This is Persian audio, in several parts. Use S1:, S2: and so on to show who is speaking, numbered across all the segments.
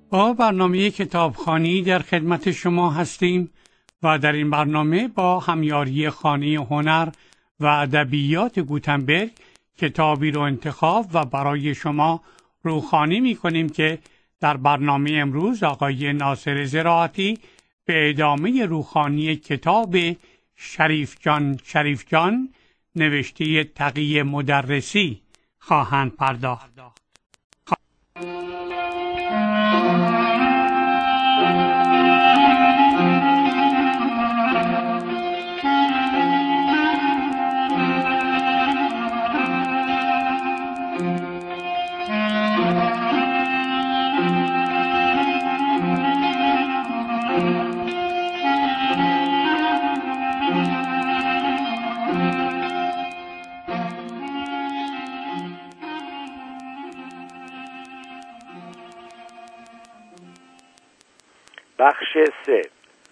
S1: با برنامه کتابخوانی در خدمت شما هستیم و در این برنامه با همیاری خانه هنر و ادبیات گوتنبرگ کتابی رو انتخاب و برای شما روخوانی می‌کنیم که در برنامه امروز آقای ناصر زراعتی به ادامه روخوانی کتاب شریف جان نوشته تقی مدرسی خواهند پرداخت.
S2: بخش 3.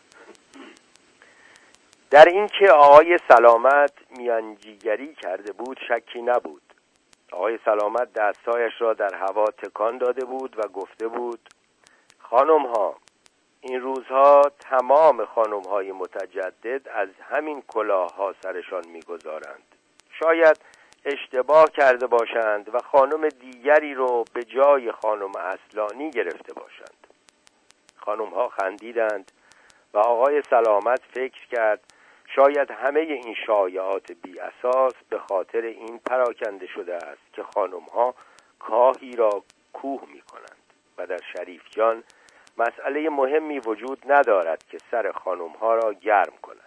S2: در اینکه آقای سلامت میانجیگری کرده بود شکی نبود. آقای سلامت دستایش را در هوا تکان داده بود و گفته بود: خانم ها، این روزها تمام خانم های متجدد از همین کلاه ها سرشان میگذارند. شاید اشتباه کرده باشند و خانم دیگری رو به جای خانم اصلانی گرفته باشند. خانم ها خندیدند و آقای سلامت فکر کرد شاید همه این شایعات بی اساس به خاطر این پراکنده شده است که خانم ها کاهی را کوه می کنند و در شریف جان مسئله مهمی وجود ندارد که سر خانم ها را گرم کند.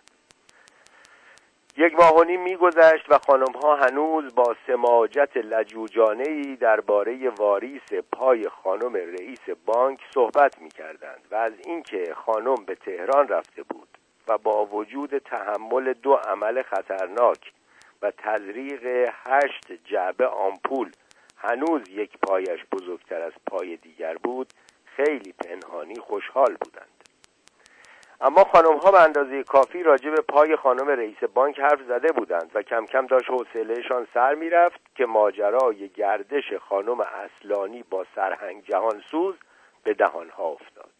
S2: 1 ماه و نیم می‌گذشت و خانم‌ها هنوز با سماجت لجوجانه‌ای درباره واریس پای خانم رئیس بانک صحبت می‌کردند و از اینکه خانم به تهران رفته بود و با وجود تحمل 2 عمل خطرناک و تزریق 8 جعبه آمپول هنوز یک پایش بزرگتر از پای دیگر بود، خیلی پنهانی خوشحال بودند. اما خانم‌ها به اندازه کافی راجع به پای خانم رئیس بانک حرف زده بودند و کم کم داشت حوصله‌شان سر می‌رفت که ماجرای گردش خانم اصلانی با سرهنگ جهانسوز به دهان‌ها افتاد.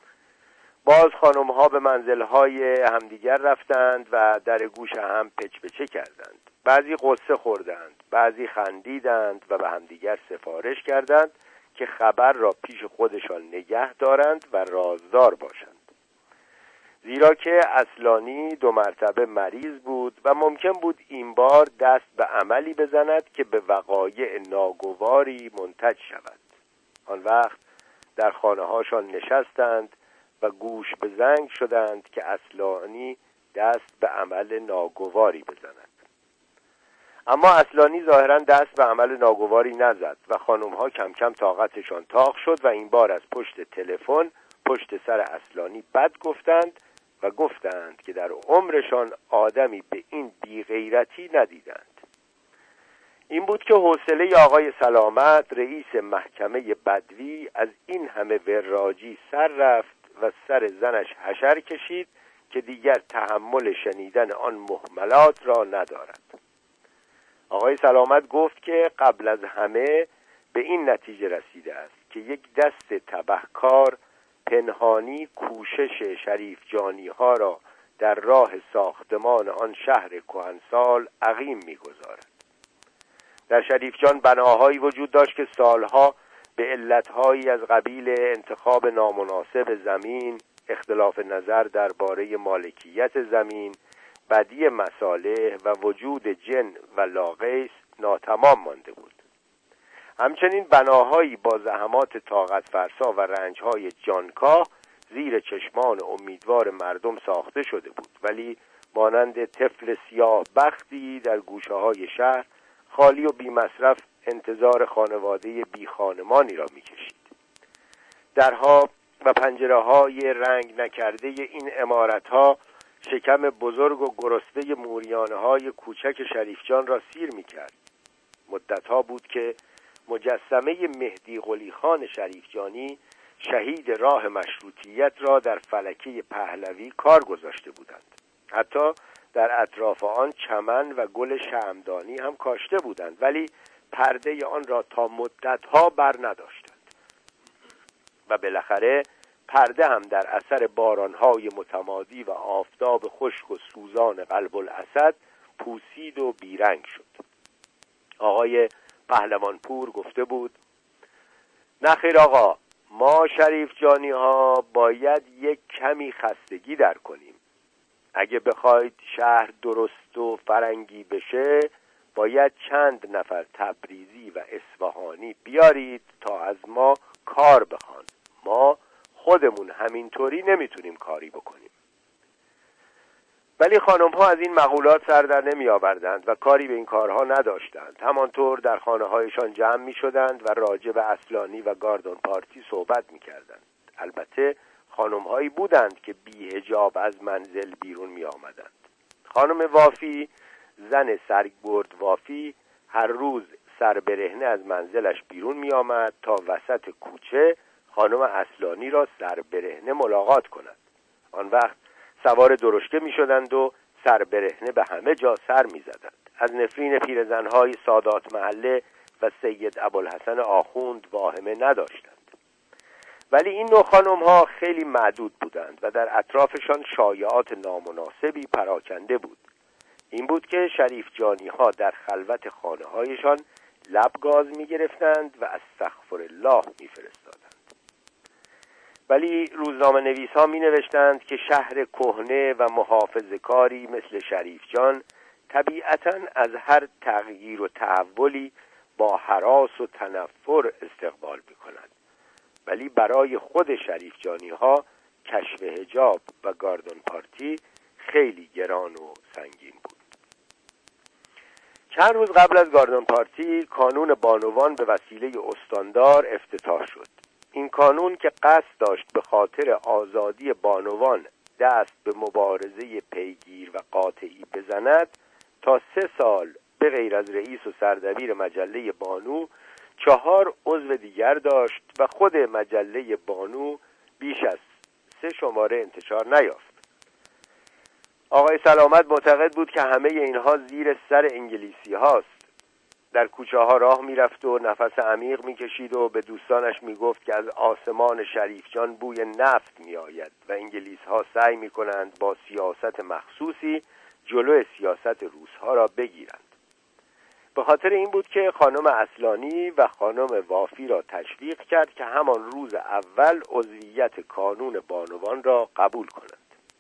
S2: باز خانم‌ها به منزل‌های همدیگر رفتند و در گوش هم پچ‌پچه کردند. بعضی قصه خوردند، بعضی خندیدند و به همدیگر سفارش کردند که خبر را پیش خودشان نگه دارند و رازدار باشند. زیرا که اصلانی 2 مرتبه مریض بود و ممکن بود این بار دست به عملی بزند که به وقایع ناگواری منتج شود. آن وقت در خانه‌هاشان نشستند و گوش به زنگ شدند که اصلانی دست به عمل ناگواری بزند. اما اصلانی ظاهراً دست به عمل ناگواری نزد و خانم‌ها کم کم طاقتشان تاق شد و این بار از پشت تلفن پشت سر اصلانی بد گفتند و گفتند که در عمرشان آدمی به این بیغیرتی ندیدند. این بود که حوصله آقای سلامت رئیس محکمه بدوی از این همه وراجی سر رفت و سر زنش حشر کشید که دیگر تحمل شنیدن آن مهملات را ندارد. آقای سلامت گفت که قبل از همه به این نتیجه رسیده است که یک دست تبهکار پنهانی کوشش شریف جانی ها را در راه ساختمان آن شهر کهنسال عقیم می‌گذارد. در شریف جان بناهایی وجود داشت که سالها به علتهایی از قبیل انتخاب نامناسب زمین، اختلاف نظر درباره مالکیت زمین، بدی مصالح و وجود جن و لاغیس ناتمام مانده بود. همچنین بناهایی با زحمات طاقت فرسا و رنجهای جانکاه زیر چشمان امیدوار مردم ساخته شده بود، ولی مانند طفل سیاه بختی در گوشه‌های شهر خالی و بی مصرف انتظار خانواده بی خانمانی را می کشید. درها و پنجره‌های رنگ نکرده این عمارت‌ها شکم بزرگ و گرسنه موریانه‌های کوچک شریفجان را سیر می‌کرد. مدت‌ها بود که مجسمه مهدی قلی خان شریفجانی شهید راه مشروطیت را در فلکه پهلوی کار گذاشته بودند. حتی در اطراف آن چمن و گل شمعدانی هم کاشته بودند، ولی پرده آن را تا مدت‌ها بر نداشتند. و بالاخره پرده هم در اثر بارانهای متمادی و آفتاب خشک و سوزان قلب الاسد پوسید و بیرنگ شد. آقای پهلوانپور گفته بود: نخیر آقا، ما شریف جانی ها باید یک کمی خستگی در کنیم. اگه بخواید شهر درست و فرنگی بشه باید چند نفر تبریزی و اصفهانی بیارید تا از ما کار بخوان. ما خودمون همینطوری نمیتونیم کاری بکنیم. ولی خانم ها از این مقولات سر در نمی آوردند و کاری به این کارها نداشتند. همانطور در خانه هایشان جمع می شدند و راجع به اصلانی و گاردون پارتی صحبت می کردند. البته خانم هایی بودند که بی حجاب از منزل بیرون می آمدند. خانم وافی، زن سرگرد وافی، هر روز سر برهنه از منزلش بیرون می آمد تا وسط کوچه خانم اصلانی را سر برهنه ملاقات کند. آن وقت سوار درشکه می شدند و سر برهنه به همه جا سر می زدند. از نفرین پیرزنهای سادات محله و سید ابوالحسن آخوند واهمه نداشتند. ولی این نوع خانم ها خیلی معدود بودند و در اطرافشان شایعات نامناسبی پراکنده بود. این بود که شریف جانی ها در خلوت خانه هایشان لب گاز می گرفتند و استغفرالله می فرستادند. ولی روزنامه نویس ها می نوشتند که شهر کهنه و محافظه‌کاری مثل شریف جان طبیعتاً از هر تغییر و تحولی با هراس و تنفر استقبال می کند. ولی برای خود شریف جانی ها کشف حجاب و گاردون پارتی خیلی گران و سنگین بود. چند روز قبل از گاردون پارتی کانون بانوان به وسیله استاندار افتتاح شد. این کانون که قصد داشت به خاطر آزادی بانوان دست به مبارزه پیگیر و قاطعی بزند، تا 3 سال به غیر از رئیس و سردبیر مجله بانو 4 عضو دیگر داشت و خود مجله بانو بیش از 3 شماره انتشار نیافت. آقای سلامت معتقد بود که همه اینها زیر سر انگلیسی هاست. در کوچه ها راه می رفت و نفس عمیق می کشید و به دوستانش می گفت که از آسمان شریف جان بوی نفت می آید و انگلیس ها سعی می کنند با سیاست مخصوصی جلو سیاست روس ها را بگیرند. به خاطر این بود که خانم اصلانی و خانم وافی را تشویق کرد که همان روز اول عضویت کانون بانوان را قبول کنند.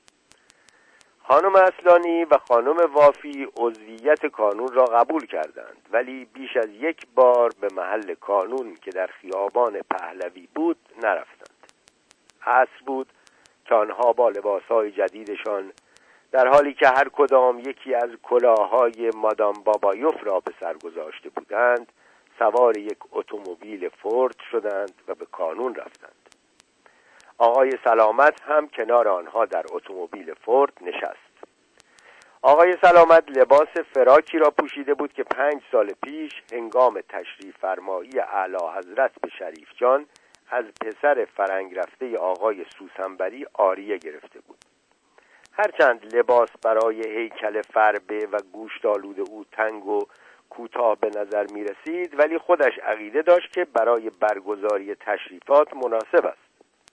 S2: خانم اصلانی و خانم وافی عضویت کانون را قبول کردند، ولی بیش از 1 بار به محل کانون که در خیابان پهلوی بود نرفتند. عصر بود که آنها با لباسهای جدیدشان، در حالی که هر کدام یکی از کلاههای مادام بابایوف را به سر گذاشته بودند، سوار یک اتومبیل فورد شدند و به کانون رفتند. آقای سلامت هم کنار آنها در اتومبیل فورد نشست. آقای سلامت لباس فراکی را پوشیده بود که 5 سال پیش هنگام تشریف فرمایی اعلی حضرت به شریف جان از پسر فرنگ رفته آقای سوسنبری عاریه گرفته بود. هرچند لباس برای هیکل فربه و گوشت آلود او تنگ و کوتاه به نظر می رسید، ولی خودش عقیده داشت که برای برگزاری تشریفات مناسب است.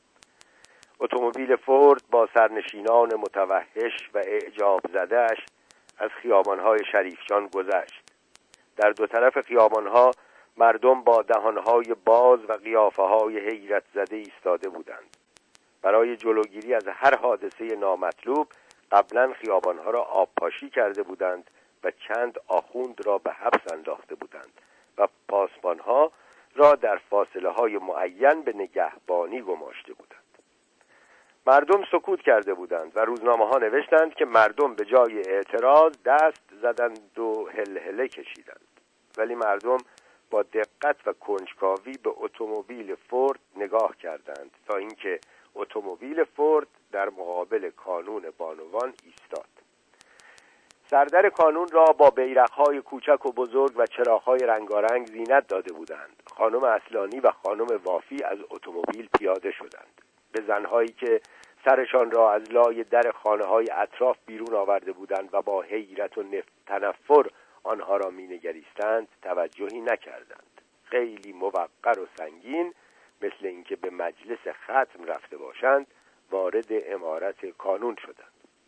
S2: اتومبیل فورد با سرنشینان متوحش و اعجاب زدهش از خیابان‌های شریفجان گذشت. در 2 طرف خیابان‌ها مردم با دهان‌های باز و قیافه‌های حیرت زده ایستاده بودند. برای جلوگیری از هر حادثه نامطلوب قبلا خیابان‌ها را آبپاشی کرده بودند و چند آخوند را به حبس انداخته بودند و پاسبان‌ها را در فاصله‌های معین به نگهبانی گماشته بودند. مردم سکوت کرده بودند و روزنامه‌ها نوشتند که مردم به جای اعتراض دست زدند و هلهله کشیدند. ولی مردم با دقت و کنجکاوی به اتومبیل فورد نگاه کردند تا اینکه اتومبیل فورد در مقابل کانون بانوان ایستاد. سردر کانون را با بیرق‌های کوچک و بزرگ و چراغ‌های رنگارنگ زینت داده بودند. خانم اصلانی و خانم وافی از اتومبیل پیاده شدند. به زنهایی که سرشان را از لای در خانه‌های اطراف بیرون آورده بودند و با حیرت و تنفر آنها را می‌نگریستند توجهی نکردند. خیلی موقر و سنگین مثل اینکه به مجلس ختم رفته باشند وارد عمارت کانون شدند.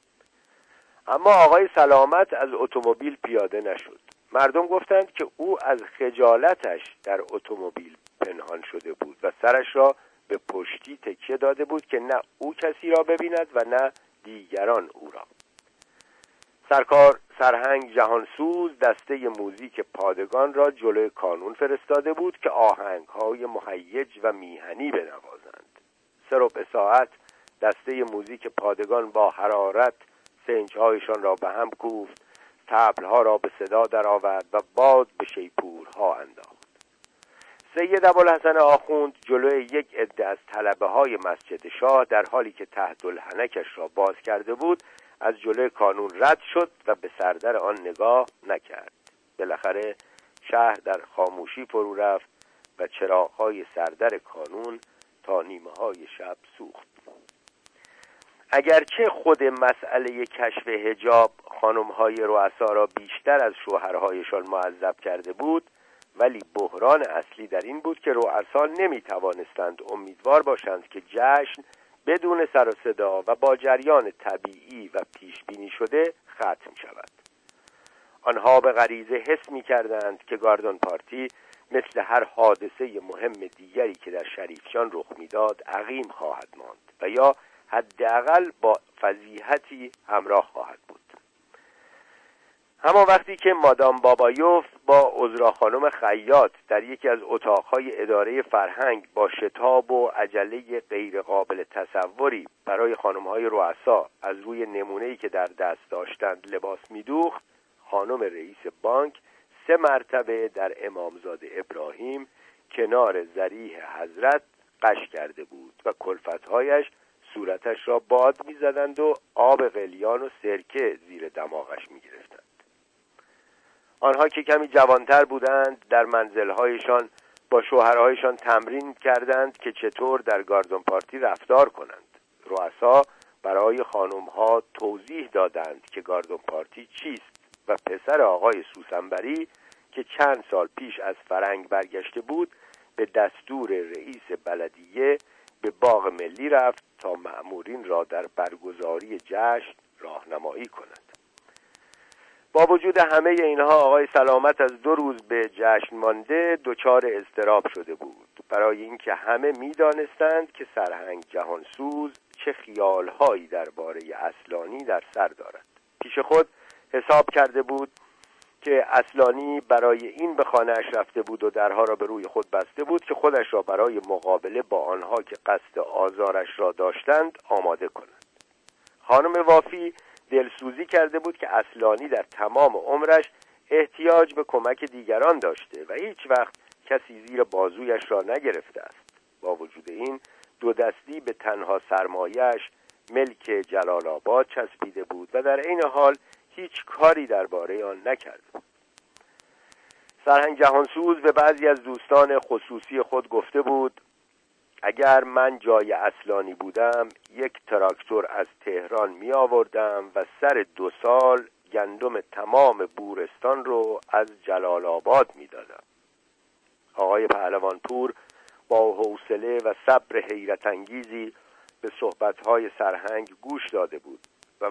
S2: اما آقای سلامت از اتومبیل پیاده نشد. مردم گفتند که او از خجالتش در اتومبیل پنهان شده بود و سرش را به پشتی تکیه داده بود که نه او کسی را ببیند و نه دیگران او را. سرکار سرهنگ جهانسوز دسته موزیک پادگان را جلوی کانون فرستاده بود که آهنگ‌های مهیج و میهنی بنوازند. 3 ساعت دسته موزیک پادگان با حرارت سنج‌هایشان را به هم کوفت، طبل‌ها را به صدا درآورد و باد به شیپورها انداخت. سید ابوالحسن آخوند جلوی یک عده از طلبه‌های مسجد شاه در حالی که تحت الحنکش را باز کرده بود از جلوی کانون رد شد و به سردر آن نگاه نکرد. بالاخره شهر در خاموشی فرو رفت و چراغ‌های سردر کانون تا نیمه‌های شب سوخت. اگرچه خود مسئله کشف حجاب خانم‌های رؤسا را بیشتر از شوهرهایشان معذب کرده بود، ولی بحران اصلی در این بود که رؤسا نمی‌توانستند امیدوار باشند که جشن بدون سر و صدا و با جریان طبیعی و پیش بینی شده ختم شود. آنها به غریزه حس می‌کردند که گاردون پارتی مثل هر حادثه مهم دیگری که در شریفچان رخ می‌داد عقیم خواهد ماند و یا حداقل با فضیحتی همراه خواهد بود. همان وقتی که مادام بابایوف با عذرا خانم خیاط در یکی از اتاقهای اداره فرهنگ با شتاب و عجله غیر قابل تصوری برای خانم‌های رؤسا از روی نمونه‌ای که در دست داشتند لباس می‌دوخت، خانم رئیس بانک 3 مرتبه در امامزاده ابراهیم کنار ضریح حضرت غش کرده بود و کلفت‌هایش صورتش را باد می‌زدند و آب قلیان و سرکه زیر دماغش می‌گرفتند. آنها که کمی جوانتر بودند در منزل‌هایشان با شوهرهایشان تمرین کردند که چطور در گاردون پارتی رفتار کنند. رؤسا برای خانم‌ها توضیح دادند که گاردون پارتی چیست و پسر آقای سوسنبری که چند سال پیش از فرنگ برگشته بود به دستور رئیس بلدیه به باغ ملی رفت تا مأمورین را در برگزاری جشن راهنمایی کند. با وجود همه اینها آقای سلامت از 2 روز به جشن مانده دچار اضطراب شده بود، برای اینکه همه می‌دانستند که سرهنگ جهانسوز چه خیال‌هایی درباره اصلانی در سر دارد. پیش خود حساب کرده بود که اصلانی برای این به خانه‌اش رفته بود و درها را به روی خود بسته بود که خودش را برای مقابله با آنها که قصد آزارش را داشتند آماده کند. خانم وافی دلسوزی کرده بود که اصلانی در تمام عمرش احتیاج به کمک دیگران داشته و هیچ وقت کسی زیر بازویش را نگرفته است. با وجود این 2 دستی به تنها سرمایه‌اش ملک جلال آباد چسبیده بود و در این حال هیچ کاری درباره آن نکرده بود. سرهنگ جهانسوز به بعضی از دوستان خصوصی خود گفته بود اگر من جای اصلانی بودم 1 تراکتور از تهران می آوردم و سر 2 سال گندم تمام بورستان رو از جلال آباد می دادم. آقای پهلوانپور با حوصله و صبر حیرت انگیزی به صحبت‌های سرهنگ گوش داده بود و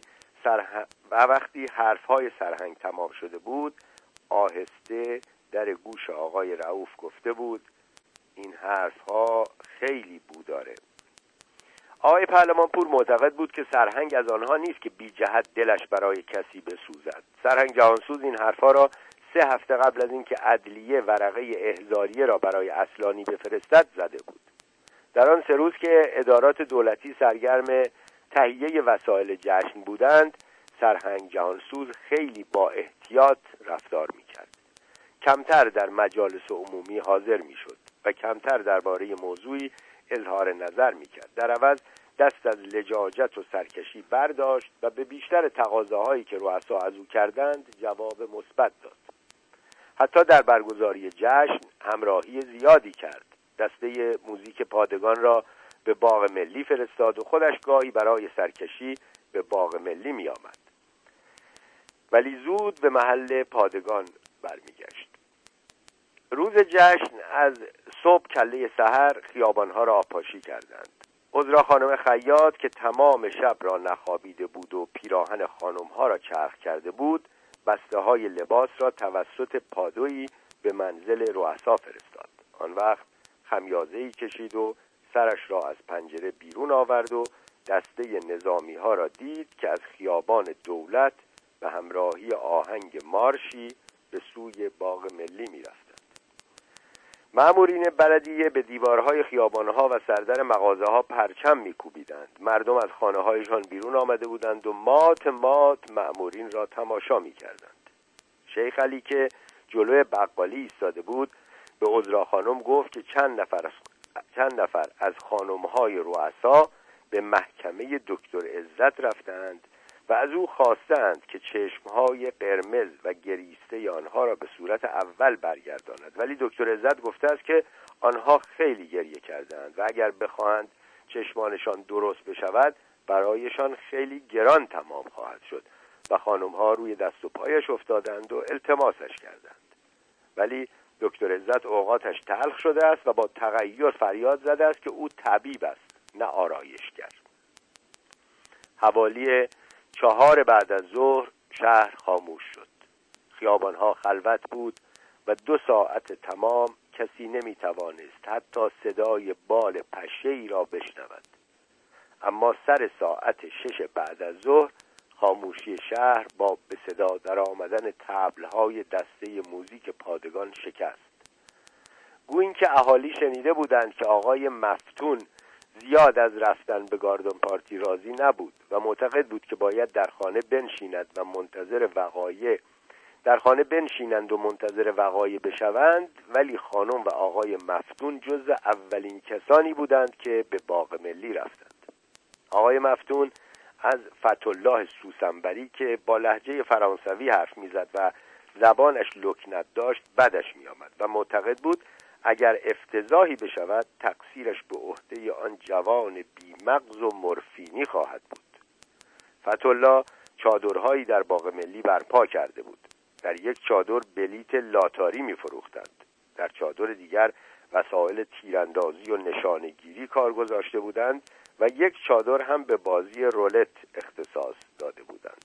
S2: وقتی حرف‌های سرهنگ تمام شده بود آهسته در گوش آقای رؤوف گفته بود این حرف‌ها خیلی بو داره. آقای پهلوانپور معتقد بود که سرهنگ از آنها نیست که بی جهت دلش برای کسی بسوزد. سرهنگ جهانسوز این حرف‌ها را 3 هفته قبل از اینکه عدلیه ورقه احضاریه را برای اصلانی بفرستد زده بود. در آن 3 روز که ادارات دولتی سرگرم تهیه وسایل جشن بودند سرهنگ جهانسوز خیلی با احتیاط رفتار می‌کرد. کمتر در مجالس عمومی حاضر می‌شد و کمتر درباره موضوعی اظهار نظر می‌کرد. در عوض دست از لجاجت و سرکشی برداشت و به بیشتر تقاضاهایی که رؤسا از او کردند جواب مثبت داد. حتی در برگزاری جشن همراهی زیادی کرد. دسته موزیک پادگان را به باغ ملی فرستاد و خودش گاهی برای سرکشی به باغ ملی می آمد. ولی زود به محل پادگان برمیگشت. روز جشن از صبح کله سحر خیابانها را آبپاشی کردند. عذرا خانم خیاط که تمام شب را نخوابیده بود و پیراهن خانمها را چرخ کرده بود، بسته های لباس را توسط پادویی به منزل رؤسا فرستاد. آن وقت خمیازه‌ای کشید و سرش را از پنجره بیرون آورد و دسته نظامی ها را دید که از خیابان دولت به همراهی آهنگ مارشی به سوی باغ ملی می رفتند. مأمورین بلدیه به دیوارهای خیابانها و سردر مغازه‌ها پرچم می‌کوبیدند. مردم از خانه‌هایشان بیرون آمده بودند و مات مأمورین را تماشا می‌کردند. شیخ علی که جلوی بقالی ایستاده بود به عذرا خانم گفت که چند نفر از خانم‌های رؤسا به محکمه دکتر عزت رفتند و از او خواستند که چشمهای قرمز و گریسته آنها را به صورت اول برگرداند، ولی دکتر عزت گفته است که آنها خیلی گریه کردند و اگر بخواهند چشمانشان درست بشود برایشان خیلی گران تمام خواهد شد و خانمها روی دست و پایش افتادند و التماسش کردند. ولی دکتر عزت اوقاتش تلخ شده است و با تغییر فریاد زده است که او طبیب است نه آرایشگر. حوالی 4 بعد از ظهر شهر خاموش شد. خیابانها خلوت بود و 2 ساعت تمام کسی نمیتوانست حتی صدای بال پشه‌ای را بشنود. اما سر ساعت 6 بعد از ظهر خاموشی شهر با به صدا در آمدن طبل‌های دسته موزیک پادگان شکست. گویی که اهالی شنیده بودند که آقای مفتون زیاد از رفتن به گاردن پارتی راضی نبود و معتقد بود که باید در خانه بنشینند و منتظر وقایع بشوند، ولی خانم و آقای مفتون جز اولین کسانی بودند که به باغ ملی رفتند. آقای مفتون از فتح‌الله سوسنبری که با لهجه فرانسوی حرف میزد و زبانش لکنت داشت بدش میآمد و معتقد بود اگر افتضاحی بشود تقصیرش به عهده آن جوان بیمغز و مورفینی خواهد بود. فتح‌الله چادرهایی در باغ ملی برپا کرده بود. در یک چادر بلیت لاتاری می‌فروختند، در چادر دیگر وسایل تیراندازی و نشانه‌گیری کار گذاشته بودند و یک چادر هم به بازی رولت اختصاص داده بودند.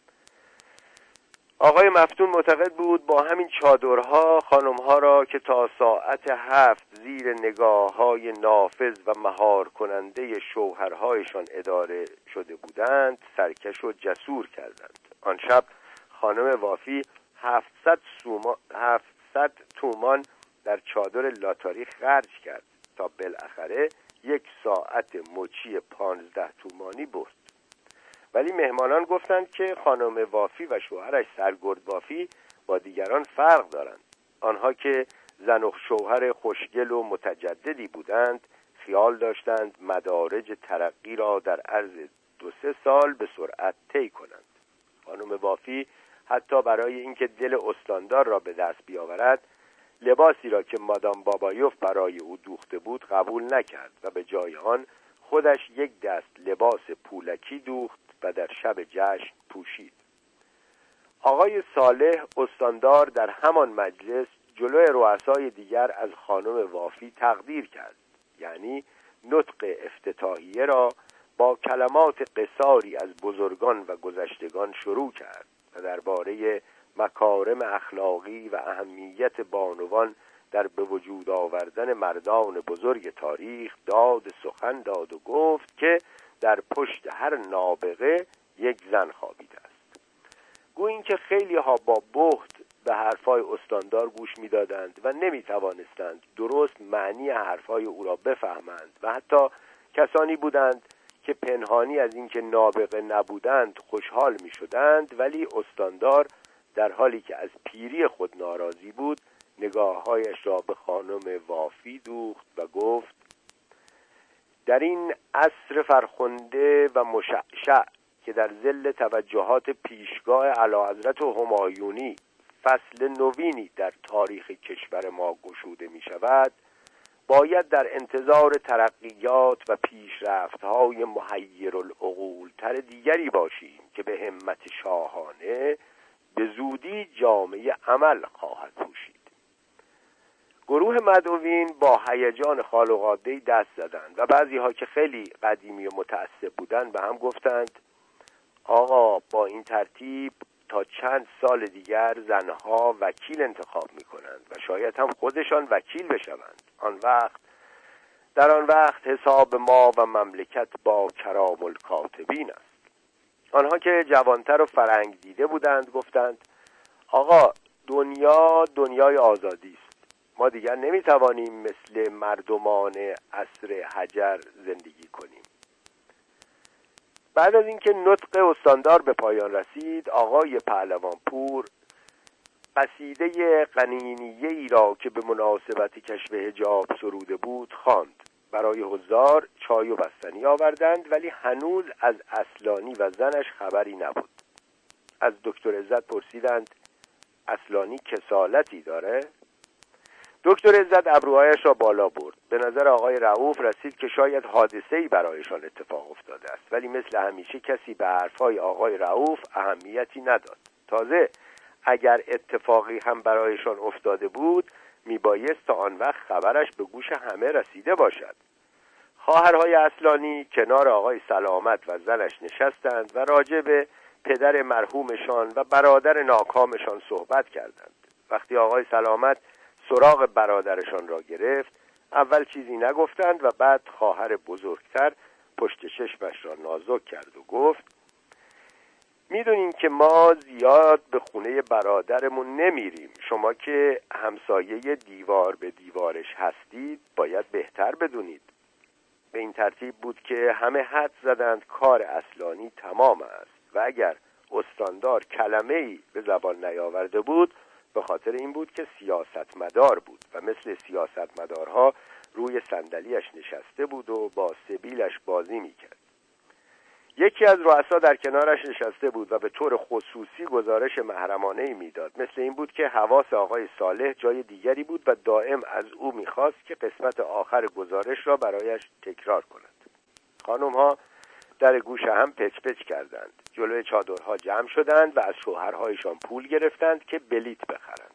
S2: آقای مفتون معتقد بود با همین چادرها خانمها را که تا ساعت 7 زیر نگاه‌های نافذ و مهار کننده شوهرهایشان اداره شده بودند سرکش و جسور کردند. آن شب خانم وافی 700 تومان در چادر لاتاری خرج کرد تا بالاخره 1 ساعت مچی 15 تومانی برد. ولی مهمانان گفتند که خانم وافی و شوهرش سرگرد وافی با دیگران فرق دارند. آنها که زن و شوهر خوشگل و متجددی بودند خیال داشتند مدارج ترقی را در عرض 2-3 سال به سرعت طی کنند. خانم وافی حتی برای اینکه دل استاندار را به دست بیاورد لباسی را که مادام بابایوف برای او دوخته بود قبول نکرد و به جای آن خودش 1 دست لباس پولکی دوخت و در شب جشن پوشید. آقای صالح استاندار در همان مجلس جلوی رؤسای دیگر از خانم وافی تقدیر کرد، یعنی نطق افتتاحیه را با کلمات قصاری از بزرگان و گذشتگان شروع کرد و درباره مکارم اخلاقی و اهمیت بانوان در به وجود آوردن مردان بزرگ تاریخ سخن داد و گفت که در پشت هر نابغه 1 زن خوابیده است. گویی که خیلی ها با بهت به حرفای استاندار گوش می‌دادند و نمی‌توانستند درست معنی حرفای او را بفهمند و حتی کسانی بودند که پنهانی از اینکه نابغه نبودند خوشحال می‌شدند، ولی استاندار در حالی که از پیری خود ناراضی بود نگاه‌هایش را به خانم وافی دوخت و گفت در این عصر فرخنده و مشعشع که در ظل توجهات پیشگاه اعلیحضرت همایونی فصل نوینی در تاریخ کشور ما گشوده می شود، باید در انتظار ترقیات و پیشرفت‌های محیرالعقول تر دیگری باشیم که به همت شاهانه به زودی جامعه عمل خواهد پوشید. گروه مدعوین با هیجان خارق‌العاده‌ای دست زدند و بعضی‌ها که خیلی قدیمی و متعصب بودند به هم گفتند آقا با این ترتیب تا چند سال دیگر زنها وکیل انتخاب می‌کنند و شاید هم خودشان وکیل بشوند. در آن وقت حساب ما و مملکت با کرام الکاتبین است. آنها که جوانتر و فرنگ دیده بودند گفتند آقا دنیای آزادی است. ما دیگر نمیتوانیم مثل مردمان عصر حجر زندگی کنیم. بعد از اینکه نطق استاندار به پایان رسید، آقای پهلوانپور قصیده قنینیه‌ای را که به مناسبت کشف حجاب سروده بود خواند. برای حضار چای و بستنی آوردند ولی هنوز از اصلانی و زنش خبری نبود. از دکتر عزت پرسیدند اصلانی کسالتی داره؟ دکتر عزت ابروهایش را بالا برد. به نظر آقای رؤوف رسید که شاید حادثه‌ای برایشان اتفاق افتاده است، ولی مثل همیشه کسی به حرفهای آقای رؤوف اهمیتی نداد. تازه اگر اتفاقی هم برایشان افتاده بود میبایست تا آن وقت خبرش به گوش همه رسیده باشد. خواهرهای اصلانی کنار آقای سلامت و زنش نشستند و راجع به پدر مرحومشان و برادر ناکامشان صحبت کردند. وقتی آقای سلامت سراغ برادرشان را گرفت اول چیزی نگفتند و بعد خواهر بزرگتر پشت چشمش را نازک کرد و گفت میدونین که ما زیاد به خونه برادرمون نمیریم. شما که همسایه دیوار به دیوارش هستید باید بهتر بدونید. به این ترتیب بود که همه حد زدند کار اصلانی تمام است و اگر استاندار کلمه‌ای به زبان نیاورده بود به خاطر این بود که سیاستمدار بود و مثل سیاستمدارها روی صندلیش نشسته بود و با سبیلش بازی میکرد. یکی از رؤسا در کنارش نشسته بود و به طور خصوصی گزارش محرمانه‌ای میداد. مثل این بود که حواس آقای صالح جای دیگری بود و دائم از او میخواست که قسمت آخر گزارش را برایش تکرار کند. خانم‌ها در گوش هم پچ پچ کردند. جلوی چادرها جمع شدند و از شوهرهایشان پول گرفتند که بلیت بخرند.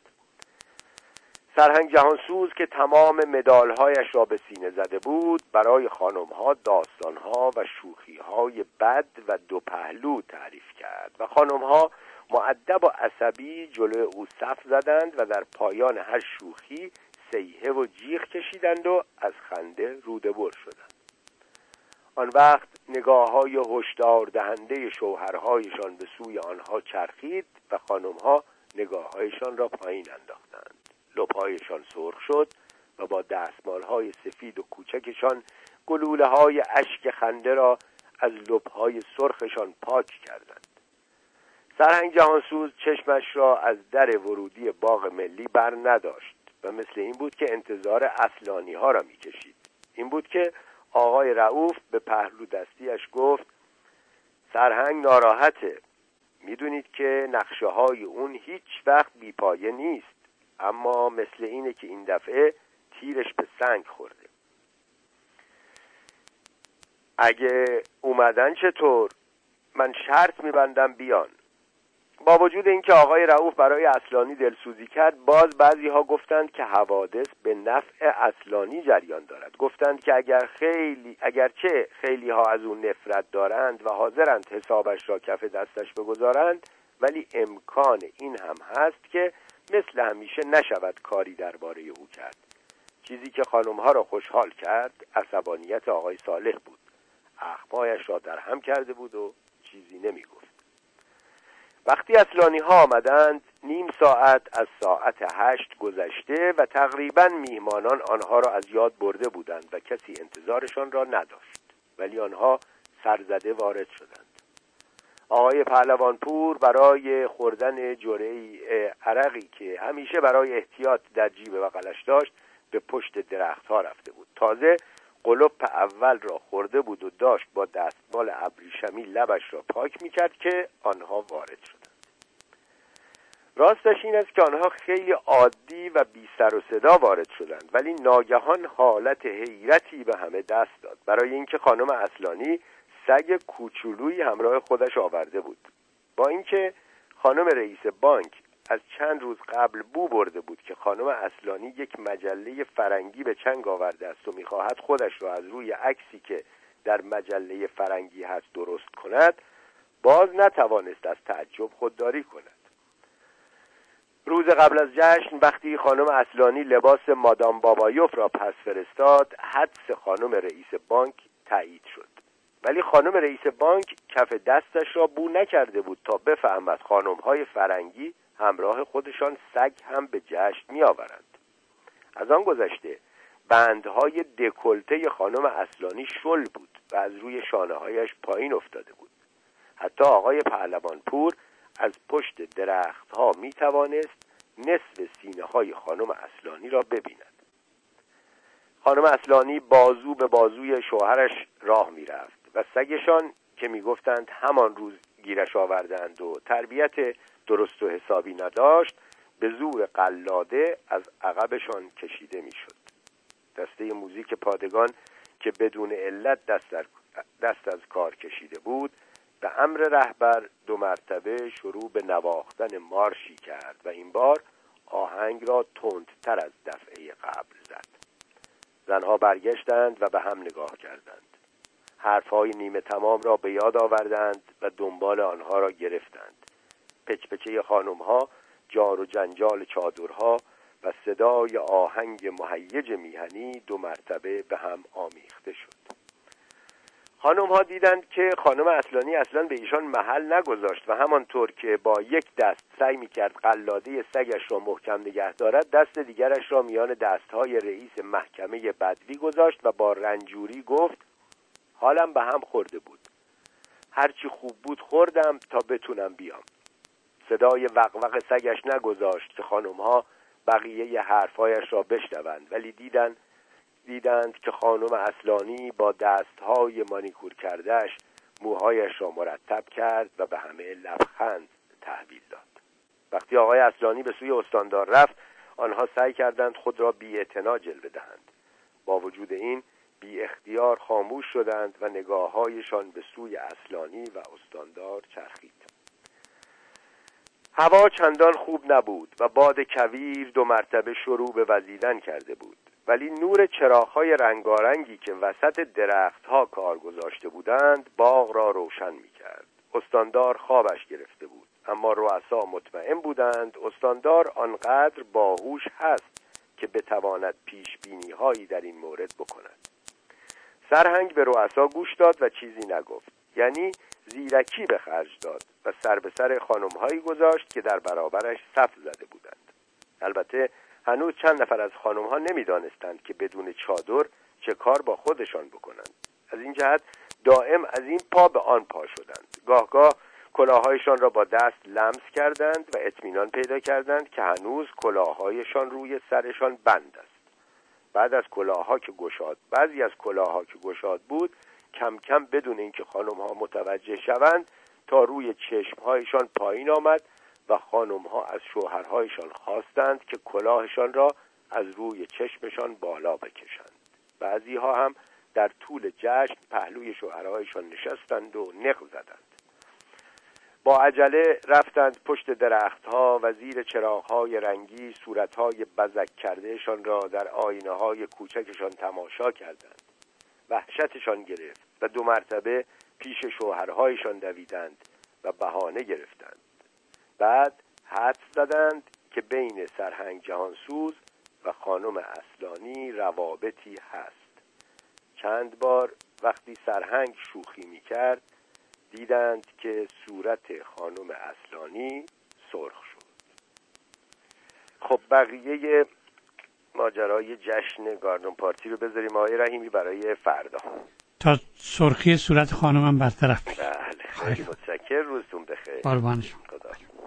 S2: سرهنگ جهانسوز که تمام مدالهایش را به سینه زده بود برای خانمها داستانها و شوخیهای بد و دو پهلو تعریف کرد و خانمها مؤدب و عصبی جلوی او صف زدند و در پایان هر شوخی صیحه و جیغ کشیدند و از خنده روده بر شدند. آن وقت نگاه‌های هشدار دهنده شوهرهایشان به سوی آنها چرخید و خانمها نگاه‌هایشان را پایین انداختند. لب‌هایشان سرخ شد و با دستمال‌های سفید و کوچکشان گلوله‌های اشک خنده را از لب‌های سرخشان پاک کردند. سرهنگ جهانسوز چشمش را از در ورودی باغ ملی بر نداشت و مثل این بود که انتظار اصلانی‌ها را می‌کشید. این بود که آقای رؤوف به پهلو دستیش گفت سرهنگ ناراحته. میدونید که نقشه‌های اون هیچ وقت بی‌پایه نیست، اما مثل اینه که این دفعه تیرش به سنگ خورده. اگه اومدن چطور؟ من شرط میبندم بیان. با وجود اینکه آقای رؤوف برای اصلانی دلسوزی کرد، باز بعضی‌ها گفتند که حوادث به نفع اصلانی جریان دارد. گفتند که اگرچه خیلی ها از اون نفرت دارند و حاضرند حسابش را کف دستش بگذارند، ولی امکان این هم هست که مثل همیشه نشود کاری درباره او کرد. چیزی که خانم‌ها را خوشحال کرد عصبانیت آقای صالح بود. اخمایش را در هم کرده بود و چیزی نمی‌گفت. وقتی اصلانی‌ها آمدند نیم ساعت از ساعت 8 گذشته و تقریباً میهمانان آنها را از یاد برده بودند و کسی انتظارشان را نداشت، ولی آنها سرزده وارد شدند. آقای پهلوانپور برای خوردن جرعه‌ای عرقی که همیشه برای احتیاط در جیب بغلش داشت به پشت درخت‌ها رفته بود. تازه قلپ اول را خورده بود و داشت با دستمال ابریشمی لبش را پاک می‌کرد که آنها وارد شدند. راستش این است که آنها خیلی عادی و بی سر و صدا وارد شدند، ولی ناگهان حالت حیرتی به همه دست داد برای اینکه خانم اصلانی سگ کوچولویی همراه خودش آورده بود. با اینکه خانم رئیس بانک از چند روز قبل بو برده بود که خانم اصلانی یک مجله فرنگی به چنگ آورده است و می‌خواهد خودش را از روی عکسی که در مجله فرنگی هست درست کند، باز نتوانست از تعجب خودداری کند. روز قبل از جشن وقتی خانم اصلانی لباس مادام بابایوف را پس فرستاد، حدس خانم رئیس بانک تایید شد. ولی خانم رئیس بانک کف دستش را بو نکرده بود تا بفهمد خانم‌های فرنگی همراه خودشان سگ هم به جشن می‌آورند. از آن گذشته بندهای دکولته خانم اصلانی شل بود و از روی شانه‌هایش پایین افتاده بود. حتی آقای پهلوانپور از پشت درخت‌ها می‌توانست نصف سینه‌های خانم اصلانی را ببیند. خانم اصلانی بازو به بازوی شوهرش راه می‌رفت و سگشان که می‌گفتند همان روز گیرش آوردند و تربیت درست و حسابی نداشت، به زور قلاده از عقبشان کشیده می‌شد. دسته موزیک پادگان که بدون علت دست از کار کشیده بود، به امر رهبر 2 مرتبه شروع به نواختن مارشی کرد و این بار آهنگ را تندتر از دفعه قبل زد. زنها برگشتند و به هم نگاه کردند. حرفهای نیمه تمام را به یاد آوردند و دنبال آنها را گرفتند. پچپچه خانمها، جار و جنجال چادرها و صدای آهنگ مهیج میهنی 2 مرتبه به هم آمیخته شد. خانم‌ها دیدند که خانم اصلانی اصلاً به ایشان محل نگذاشت و همانطور که با یک دست سعی می‌کرد قلاده سگش را محکم نگه دارد، دست دیگرش را میان دست‌های رئیس محکمه بدوی گذاشت و با رنجوری گفت: حالم به هم خورده بود. هرچی خوب بود خوردم تا بتونم بیام. صدای وقوق سگش نگذاشت که خانم‌ها بقیه حرفایش را بشنوند، ولی دیدند که خانم اصلانی با دستهای مانیکور کردهش موهایش را مرتب کرد و به همه لبخند تحویل داد. وقتی آقای اصلانی به سوی استاندار رفت، آنها سعی کردند خود را بی‌اعتنا جلوه دهند. با وجود این بی اختیار خاموش شدند و نگاه‌هایشان به سوی اصلانی و استاندار چرخید. هوا چندان خوب نبود و باد کویر 2 مرتبه شروع به وزیدن کرده بود، ولی نور چراغ‌های رنگارنگی که وسط درخت‌ها کار گذاشته بودند باغ را روشن می‌کرد. استاندار خوابش گرفته بود، اما رؤسا مطمئن بودند استاندار آنقدر باهوش هست که بتواند پیش‌بینی‌هایی در این مورد بکند. سرهنگ به رؤسا گوش داد و چیزی نگفت، یعنی زیرکی به خرج داد و سر به سر خانم‌هایی گذاشت که در برابرش صف زده بودند. البته هنوز چند نفر از خانم‌ها نمی‌دانستند که بدون چادر چه کار با خودشان بکنند. از این جهت دائم از این پا به آن پا شدند. گاه کلاه‌هایشان را با دست لمس کردند و اطمینان پیدا کردند که هنوز کلاه‌هایشان روی سرشان بند است. بعد از کلاه‌ها که گشاد، بعضی از کلاه‌ها که گشاد بود، کم کم بدون اینکه خانم‌ها متوجه شوند تا روی چشم‌هایشان پایین آمد و خانم‌ها از شوهرهایشان خواستند که کلاهشان را از روی چشمشان بالا بکشند. بعضی‌ها هم در طول جشن پهلوی شوهرهایشان نشستند و نق زدند. با عجله رفتند پشت درختها و زیر چراغ‌های رنگی صورت‌های بزک کردهشان را در آینه‌های کوچکشان تماشا کردند. وحشتشان گرفت و 2 مرتبه پیش شوهرهایشان دویدند و بهانه گرفتند. بعد حدس زدند که بین سرهنگ جهانسوز و خانم اصلانی روابطی هست. چند بار وقتی سرهنگ شوخی می‌کرد دیدند که صورت خانم اصلانی سرخ شد. خب بقیه ماجرای جشن گاردن پارتی رو بذاریم آقای رحیمی برای فردا
S1: تا سرخی صورت خانمم برطرف بشه.
S2: بله خیلی متشکرم. روزتون بخیر.
S1: قربان شما.